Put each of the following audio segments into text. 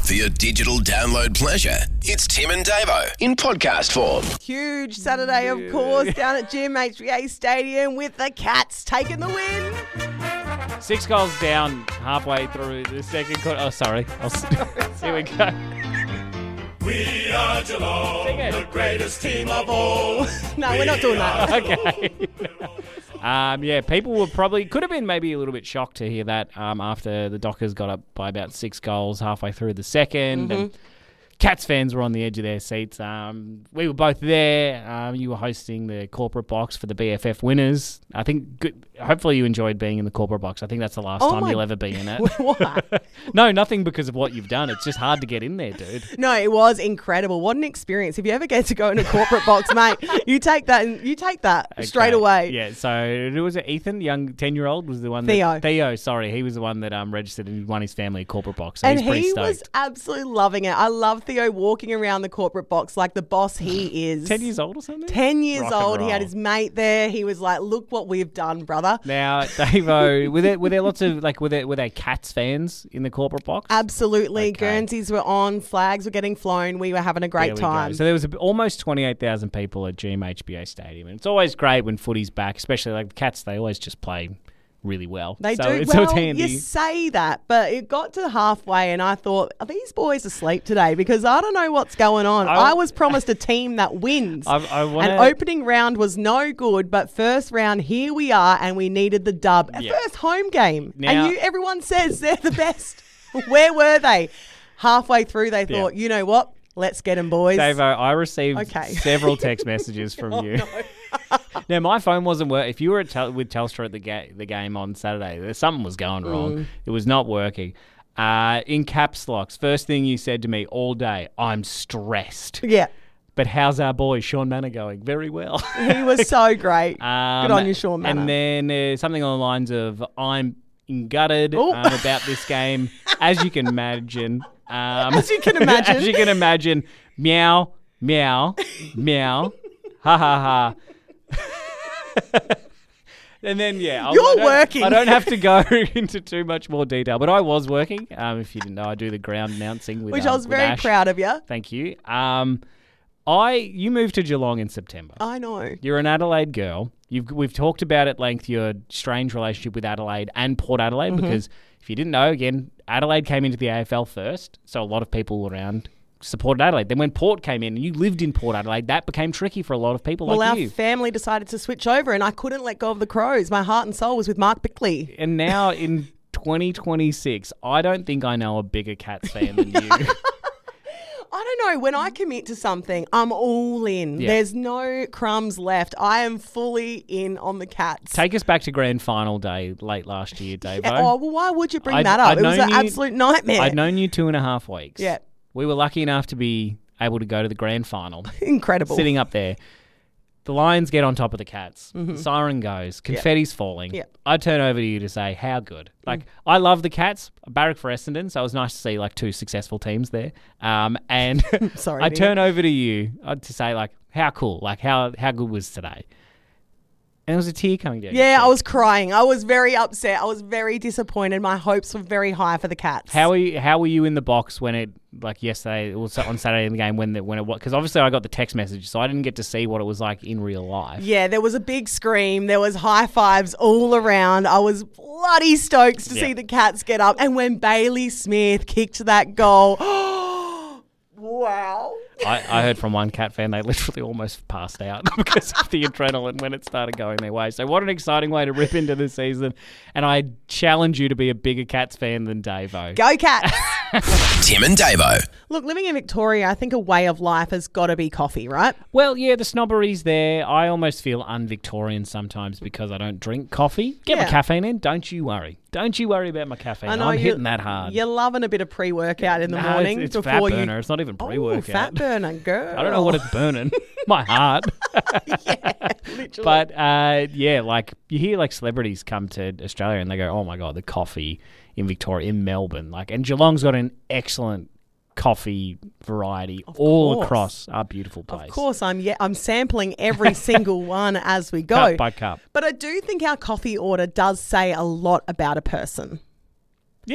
For your digital download pleasure, it's Tim and Davo in podcast form. Huge Saturday, of course, down at GMHBA Stadium with the Cats taking the win. 6 goals down halfway through the second quarter. Oh, sorry. Here we go. We are Geelong, the greatest team of all. No, we're not doing that. Okay. People could have been maybe a little bit shocked to hear that after the Dockers got up by about 6 goals halfway through the second. And Cats fans were on the edge of their seats. We were both there. You were hosting the corporate box for the BFF winners. I think, hopefully you enjoyed being in the corporate box. I think that's the last time you'll ever be in it. What? No, nothing because of what you've done. It's just hard to get in there, dude. No, it was incredible. What an experience. If you ever get to go in a corporate box, mate, you take that straight away. Yeah, so it was Ethan, young 10-year-old, was the one Theo. Theo, sorry. He was the one that registered and won his family a corporate box. So And he's pretty he stoked. was absolutely loving it. I love Theo walking around the corporate box like the boss he is. 10 years old or something? 10 years Rock and old. He had roll. his mate there. He was like, look what we've done, brother. Now, Davo, were there lots of, were there Cats fans in the corporate box? Absolutely. Okay. Guernseys were on. Flags were getting flown. We were having a There great we time. go. So there was almost 28,000 people at GMHBA Stadium. And it's always great when footy's back, especially like the Cats, they always just play really well. They so do. It's, Well, so it's handy. you say that, but it got to halfway and I thought, are these boys asleep today? Because I don't know what's going on. I was promised a team that wins. And opening round was no good, but first round, here we are, and we needed the dub. Yeah. First home game. Now- And everyone says they're the best. Where were they? Halfway through, they thought, you know what? Let's get them, boys. Davo, I received several text messages from you. Now, my phone wasn't working. If you were with Telstra at the game on Saturday, something was going wrong. It was not working. In caps locks, first thing you said to me all day, I'm stressed. Yeah. But how's our boy, Sean Manor, going? Very well. He was so great. Good on you, Sean Manor. And then something along the lines of, I'm gutted about this game, as you can imagine. As you can imagine. As you can imagine. Meow, meow, meow, ha, ha, ha. And then, working. I don't have to go into too much more detail, but I was working. If you didn't know, I do the ground announcing with Which I was very Ash. proud of you. Thank you. You moved to Geelong in September. I know. You're an Adelaide girl. We've talked about at length your strange relationship with Adelaide and Port Adelaide because if you didn't know, again, Adelaide came into the AFL first, so a lot of people around supported Adelaide. Then when Port came in and you lived in Port Adelaide, that became tricky for a lot of people like you. Our family decided to switch over and I couldn't let go of the Crows. My heart and soul was with Mark Bickley. And now in 2026, I don't think I know a bigger Cats fan than you. I don't know. When I commit to something, I'm all in. Yeah. There's no crumbs left. I am fully in on the Cats. Take us back to grand final day late last year, Davo. Oh, well, why would you bring that up? It was an absolute nightmare. I'd known you 2.5 weeks. Yeah. We were lucky enough to be able to go to the grand final. Incredible. Sitting up there. The Lions get on top of the Cats. The siren goes. Confetti's falling. Yep. I turn over to you to say, how good? I love the Cats. I barrack for Essendon, so it was nice to see two successful teams there. And Sorry, I Nick. turn over to you to say, how cool? How good was today? And there was a tear coming down. your Yeah, cheek. I was crying. I was very upset. I was very disappointed. My hopes were very high for the Cats. How were you in the box when it yesterday? It was on Saturday in the game when it was because obviously I got the text message, so I didn't get to see what it was like in real life. Yeah, there was a big scream. There was high fives all around. I was bloody stoked to see the Cats get up. And when Bailey Smith kicked that goal, wow. I heard from one Cat fan they literally almost passed out because of the adrenaline when it started going their way. So what an exciting way to rip into the season. And I challenge you to be a bigger Cats fan than Davo. Go Cats. Tim and Davo. Look, living in Victoria, I think a way of life has got to be coffee, right? Well, yeah, the snobbery's there. I almost feel un-Victorian sometimes because I don't drink coffee. Get my caffeine in. Don't you worry. Don't you worry about my caffeine. I know I'm hitting that hard. You're loving a bit of pre-workout in the No, morning. It's before fat you... burner. It's not even pre-workout. Oh, fat burner, girl. I don't know what it's burning. My heart. Yeah, literally. But, you hear celebrities come to Australia and they go, oh my God, the coffee in Victoria, in Melbourne. And Geelong's got an excellent coffee variety all across our beautiful place. Of course, I'm sampling every single one as we go. Cup by cup. But I do think our coffee order does say a lot about a person. Yeah.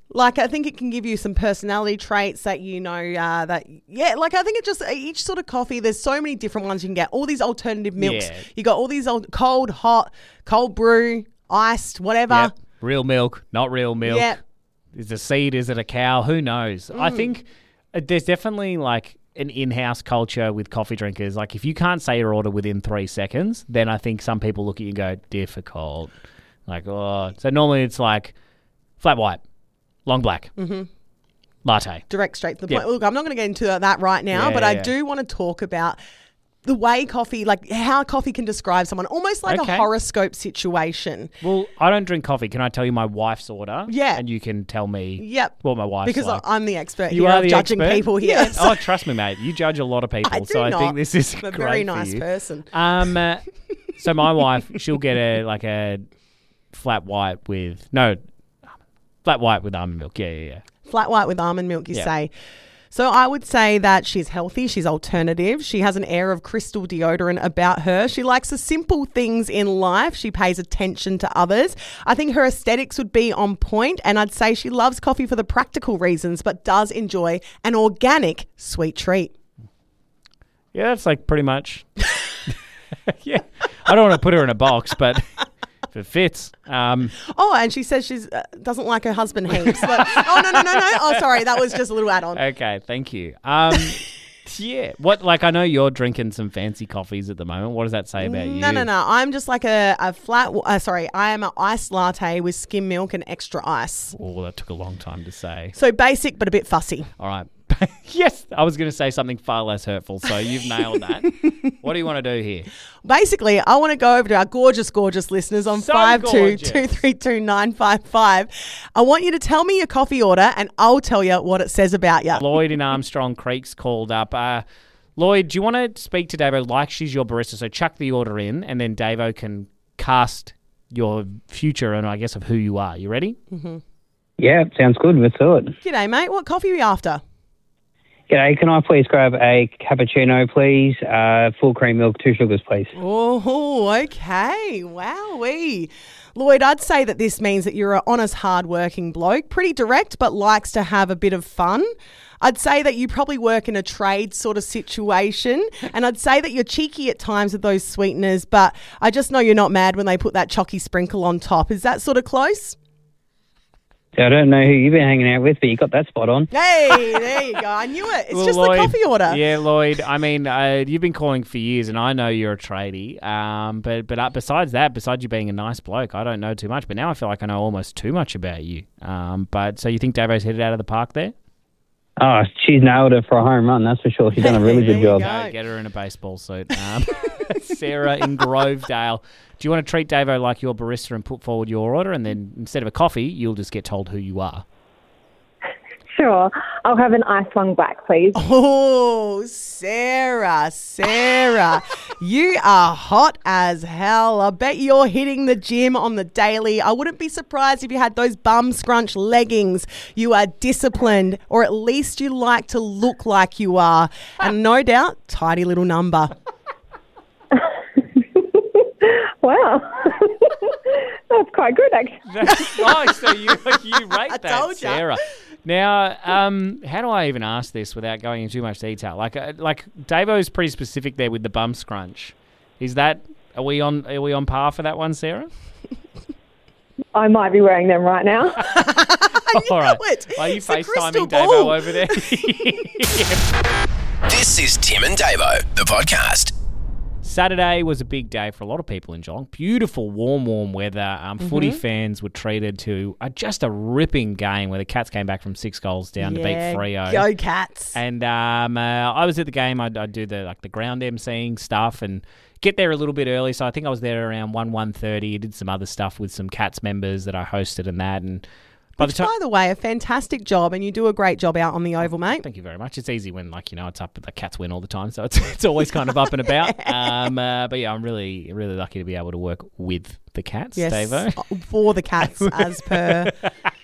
Like, I think it can give you some personality traits that I think it just, each sort of coffee, there's so many different ones you can get. All these alternative milks. Yeah. You got all these old cold, hot, cold brew, iced, whatever. Yep. Real milk, not real milk. Yep. Is it a seed? Is it a cow? Who knows? I think there's definitely like an in-house culture with coffee drinkers. Like, if you can't say your order within 3 seconds, then I think some people look at you and go, difficult. Like, oh. So normally it's like flat white. Long black. Latte. Direct, straight to the point. Look, I'm not going to get into that right now, but I do want to talk about the way coffee, like how coffee can describe someone, almost like a horoscope situation. Well, I don't drink coffee. Can I tell you my wife's order? Yeah. And you can tell me what my wife's because like. I'm the expert here of judging people here. Yes. Oh, trust me, mate. You judge a lot of people. I think this is I'm a very nice person. So my wife, she'll get a flat white with almond milk. Yeah. Flat white with almond milk, you say. So I would say that she's healthy. She's alternative. She has an air of crystal deodorant about her. She likes the simple things in life. She pays attention to others. I think her aesthetics would be on point, and I'd say she loves coffee for the practical reasons, but does enjoy an organic sweet treat. Yeah, that's like pretty much. Yeah. I don't want to put her in a box, but if it fits. And she says she doesn't like her husband heaps. No. Oh, sorry. That was just a little add-on. Okay, thank you. Yeah. I know you're drinking some fancy coffees at the moment. What does that say about you? No. I'm just like I am an iced latte with skim milk and extra ice. Oh, that took a long time to say. So basic, but a bit fussy. All right. Yes, I was going to say something far less hurtful, so you've nailed that. What do you want to do here? Basically, I want to go over to our gorgeous, gorgeous listeners on 52233955. I want you to tell me your coffee order, and I'll tell you what it says about you. Lloyd in Armstrong Creek's called up. Lloyd, do you want to speak to Davo like she's your barista? So chuck the order in, and then Davo can cast your future and I guess of who you are. You ready? Mm-hmm. Yeah, sounds good. Let's do it. G'day, mate. What coffee are you after? G'day, can I please grab a cappuccino, please? Full cream milk, 2 sugars, please. Oh, okay. Wowee. Lloyd, I'd say that this means that you're an honest, hard-working bloke, pretty direct, but likes to have a bit of fun. I'd say that you probably work in a trade sort of situation, and I'd say that you're cheeky at times with those sweeteners, but I just know you're not mad when they put that chalky sprinkle on top. Is that sort of close? I don't know who you've been hanging out with, but you got that spot on. Hey, there you go. I knew it. It's just Lloyd, the coffee order. Yeah, Lloyd. I mean, you've been calling for years, and I know you're a tradie. But besides you being a nice bloke, I don't know too much. But now I feel like I know almost too much about you. But so you think Davo's headed out of the park there? Oh, she's nailed it for a home run, that's for sure. She's done a really good job. Get her in a baseball suit. Sarah in Grovedale. Do you want to treat Davo like your barista and put forward your order, and then instead of a coffee, you'll just get told who you are? Sure. I'll have an ice long black, please. Oh, Sarah. You are hot as hell. I bet you're hitting the gym on the daily. I wouldn't be surprised if you had those bum scrunch leggings. You are disciplined, or at least you like to look like you are. And no doubt, tidy little number. Wow. That's quite good, actually. That's nice. So you rate that, Sarah. Now, how do I even ask this without going into too much detail? Like Davo's pretty specific there with the bum scrunch. Are we on par for that one, Sarah? I might be wearing them right now. All right. Are you FaceTiming Davo over there? This is Tim and Davo, the podcast. Saturday was a big day for a lot of people in Geelong. Beautiful, warm weather. Footy fans were treated to just a ripping game where the Cats came back from 6 goals down to beat Freo. Go Cats. And I was at the game. I do the ground emceeing stuff and get there a little bit early. So I think I was there around 1:30. Did some other stuff with some Cats members that I hosted and that. And by the way, a fantastic job, and you do a great job out on the oval, mate. Thank you very much. It's easy when, it's up, the Cats win all the time, so it's always kind of up and about. But yeah, I'm really, really lucky to be able to work with the Cats, yes, Davo. For the Cats, as per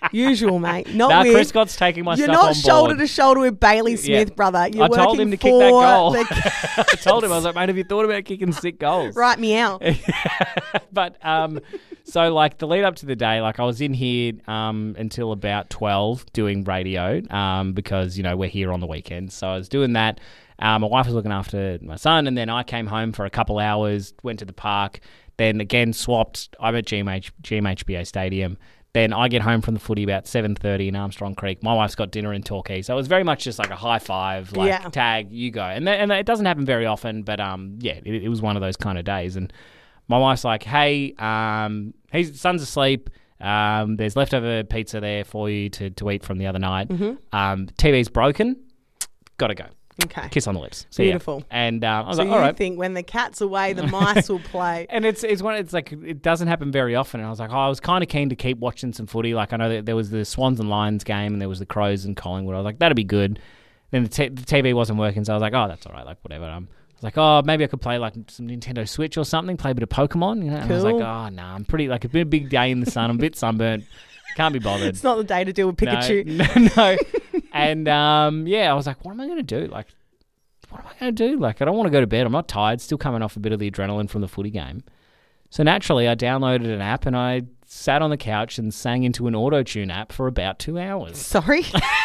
Usual, mate. Not nah, with. Chris Scott's taking my You're stuff on not board. shoulder to shoulder with Bailey Smith, brother. You're I told him to kick that goal. I told him, I was like, mate, have you thought about kicking sick goals? Write me out. But so like the lead up to the day, like I was in here until about 12 doing radio because we're here on the weekends. So I was doing that. My wife was looking after my son, and then I came home for a couple hours, went to the park, then again swapped. I'm at GMHBA Stadium. Then I get home from the footy about 7:30 in Armstrong Creek. My wife's got dinner in Torquay. So it was very much just like a high five, tag, you go. And it doesn't happen very often, but it was one of those kind of days. And my wife's like, hey, his son's asleep. There's leftover pizza there for you to eat from the other night. Mm-hmm. TV's broken. Got to go. Okay. Kiss on the lips. So, beautiful. Yeah. And I was so like, all right. you think when the cat's away, the mice will play. And it's like it doesn't happen very often. And I was like, I was kind of keen to keep watching some footy. Like I know that there was the Swans and Lions game, and there was the Crows and Collingwood. I was like, that'd be good. Then the TV wasn't working, so I was like, oh, that's all right. Like whatever. I was like, oh, maybe I could play like some Nintendo Switch or something. Play a bit of Pokemon. Cool. And I was like, oh no, I'm pretty like it's been a big day in the sun. I'm a bit sunburnt. Can't be bothered. It's not the day to deal with Pikachu. No. And I was like, what am I going to do? Like, what am I going to do? Like, I don't want to go to bed. I'm not tired. Still coming off a bit of the adrenaline from the footy game. So naturally, I downloaded an app and I sat on the couch and sang into an auto-tune app for about 2 hours. Sorry?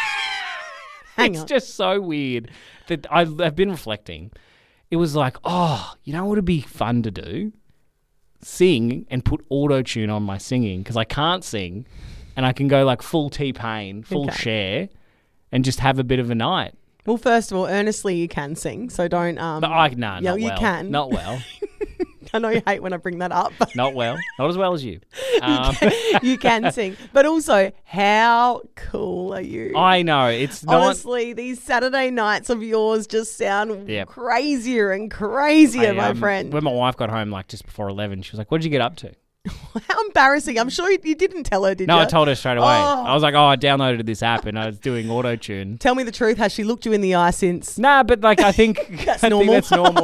Hang on. It's just so weird that I've been reflecting. It was like, oh, you know what would be fun to do? Sing and put auto-tune on my singing because I can't sing, and I can go like full T-Pain, full Cher, and just have a bit of a night. Well, first of all, earnestly you can sing, so don't. Not you well. can. Not well. I know you hate when I bring that up. Not well. Not as well as you. You can sing. But also, how cool are you? I know. It's not... Honestly, these Saturday nights of yours just sound crazier and crazier, my friend. When my wife got home, like just before 11, she was like, what did you get up to? How embarrassing. I'm sure you didn't tell her, did you? No, I told her straight away. I was like, I downloaded this app and I was doing auto-tune. Tell me the truth. Has she looked you in the eye since? Nah, but like I think that's normal.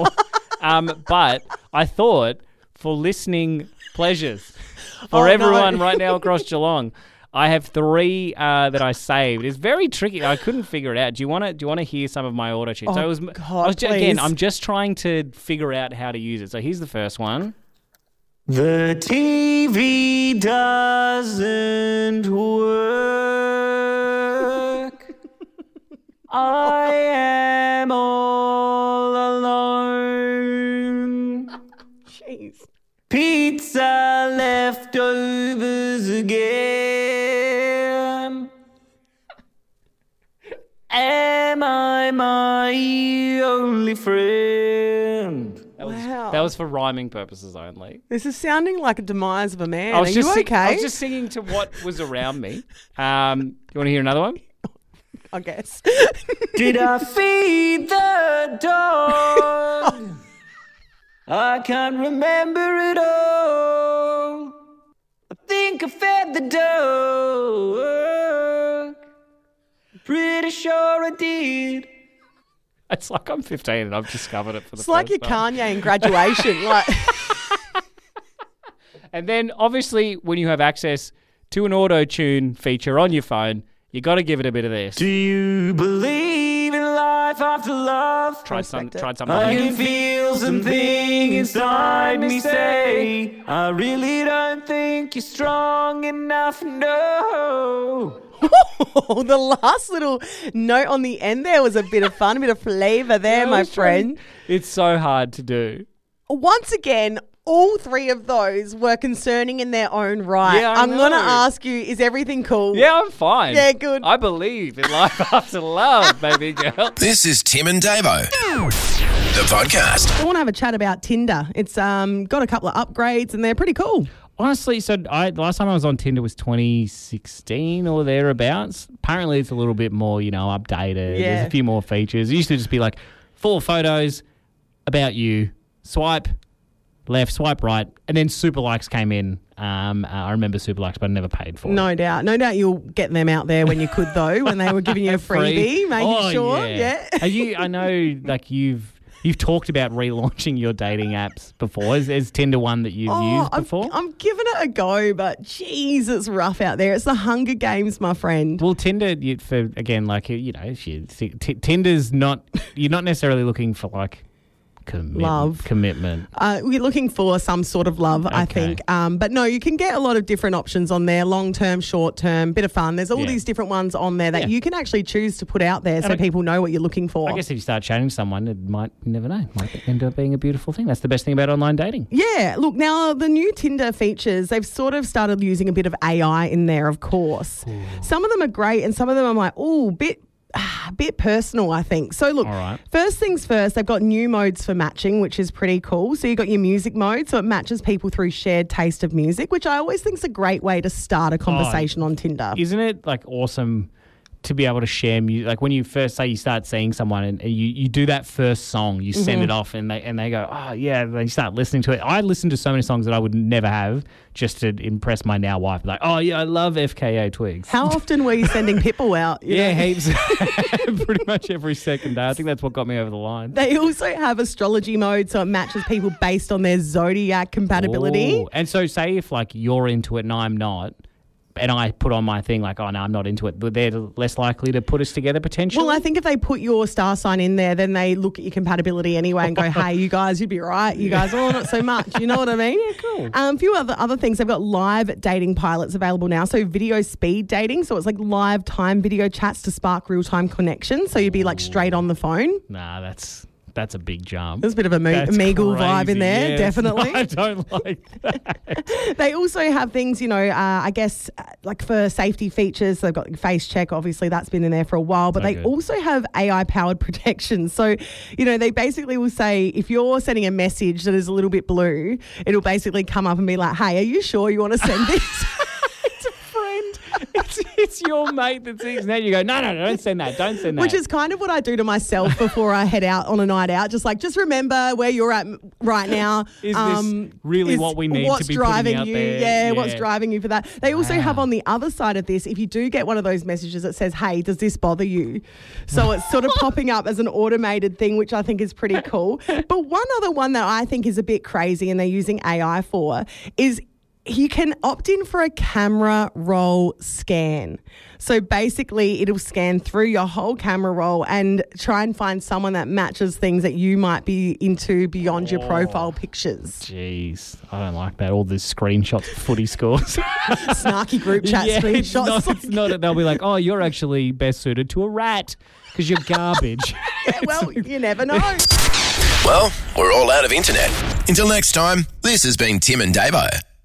But I thought for listening pleasures for everyone right now across Geelong, I have 3 that I saved. It's very tricky. I couldn't figure it out. Do you want to hear some of my auto-tune? Please. I'm just trying to figure out how to use it. So here's the first one. The TV doesn't work. I am all alone. Jeez. Pizza leftovers again. Am I my only friend? That was for rhyming purposes only. This is sounding like a demise of a man. Are you okay? I was just singing singing to what was around me. You want to hear another one? I guess. Did I feed the dog? I can't remember it all. I think I fed the dog. Pretty sure I did. It's like I'm 15 and I've discovered it for the first It's time. like your Kanye in graduation. And then, obviously, when you have access to an auto-tune feature on your phone, you got to give it a bit of this. Do you believe in life after love? Tried something. I can feel something inside me say, I really don't think you're strong enough, no. The last little note on the end there was a bit of fun, a bit of flavour there, my friend. It's so hard to do. Once again, all 3 of those were concerning in their own right. Yeah, I'm going to ask you, is everything cool? Yeah, I'm fine. Yeah, good. I believe in life after love, baby girl. This is Tim and Davo, the podcast. I want to have a chat about Tinder. It's got a couple of upgrades and they're pretty cool. Honestly, so the last time I was on Tinder was 2016 or thereabouts. Apparently, it's a little bit more, updated. Yeah. There's a few more features. It used to just be like 4 photos about you. Swipe left, swipe right, and then super likes came in. I remember super likes, but I never paid for it. No doubt. No doubt you'll get them out there when you could, though, when they were giving you a freebie, making sure. Yeah. I know, like, you've You've talked about relaunching your dating apps before. Is Tinder one that you've used before? I'm giving it a go, but geez, it's rough out there. It's the Hunger Games, my friend. Well, Tinder, Tinder's not, you're not necessarily looking for like commitment. We're looking for some sort of love, I think. But no, you can get a lot of different options on there, long-term, short-term, bit of fun. There's all these different ones on there that you can actually choose to put out there so people know what you're looking for. I guess if you start chatting to someone, it might, you never know, might end up being a beautiful thing. That's the best thing about online dating. Yeah. Look, now the new Tinder features, they've sort of started using a bit of AI in there, of course. Ooh. Some of them are great and some of them I'm like, bit personal, I think. So look, first things first, they've got new modes for matching, which is pretty cool. So you've got your music mode, so it matches people through shared taste of music, which I always think is a great way to start a conversation on Tinder. Isn't it like awesome to be able to share music? Like when you first say you start seeing someone and you do that first song, you send it off and they go, oh yeah, then you start listening to it. I listen to so many songs that I would never have just to impress my now wife. Like, oh yeah, I love FKA Twigs. How often were you sending Pitbull out? Yeah, heaps. Pretty much every second day. I think that's what got me over the line. They also have astrology mode, so it matches people based on their zodiac compatibility. Ooh. And so say if like you're into it and I'm not, and I put on my thing like, oh, no, I'm not into it, but they're less likely to put us together potentially? Well, I think if they put your star sign in there, then they look at your compatibility anyway and go, hey, you guys, you'd be right. You guys, not so much. You know what I mean? Yeah, cool. A few other things. They've got live dating pilots available now. So video speed dating. So it's like live time video chats to spark real-time connections. So you'd be like straight on the phone. Nah, that's a big jump. There's a bit of a Meagle vibe in there, definitely. I don't like that. They also have things, I guess, like for safety features. They've got face check. Obviously, that's been in there for a while. But they also have AI-powered protection. So, they basically will say, if you're sending a message that is a little bit blue, it'll basically come up and be like, hey, are you sure you want to send this? It's your mate that sees that. You go, no, don't send that. Don't send that. Which is kind of what I do to myself before I head out on a night out. Just remember where you're at right now. Is this really what we need to be putting out there? Yeah, what's driving you for that? They also have on the other side of this, if you do get one of those messages that says, hey, does this bother you? So it's sort of popping up as an automated thing, which I think is pretty cool. But one other one that I think is a bit crazy and they're using AI for is you can opt in for a camera roll scan. So basically it'll scan through your whole camera roll and try and find someone that matches things that you might be into beyond your profile pictures. Jeez, I don't like that. All the screenshots of footy scores. Snarky group chat screenshots. It's not, they'll be like, oh, you're actually best suited to a rat because you're garbage. Yeah, well, you never know. Well, we're all out of internet. Until next time, this has been Tim and Davo.